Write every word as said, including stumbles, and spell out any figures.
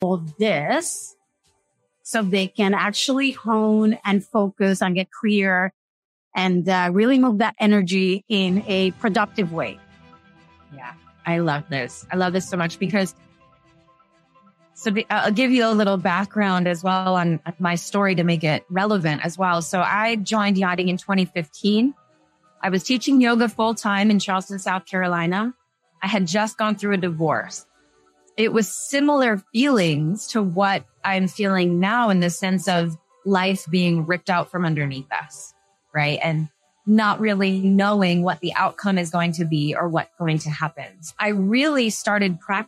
people this so they can actually hone and focus and get clear and uh, really move that energy in a productive way. Yeah, I love this. I love this so much because so the, I'll give you a little background as well on my story to make it relevant as well. So I joined yachting in twenty fifteen. I was teaching yoga full time in Charleston, South Carolina. I had just gone through a divorce. It was similar feelings to what I'm feeling now in the sense of life being ripped out from underneath us, right? And not really knowing what the outcome is going to be or what's going to happen. I really started practicing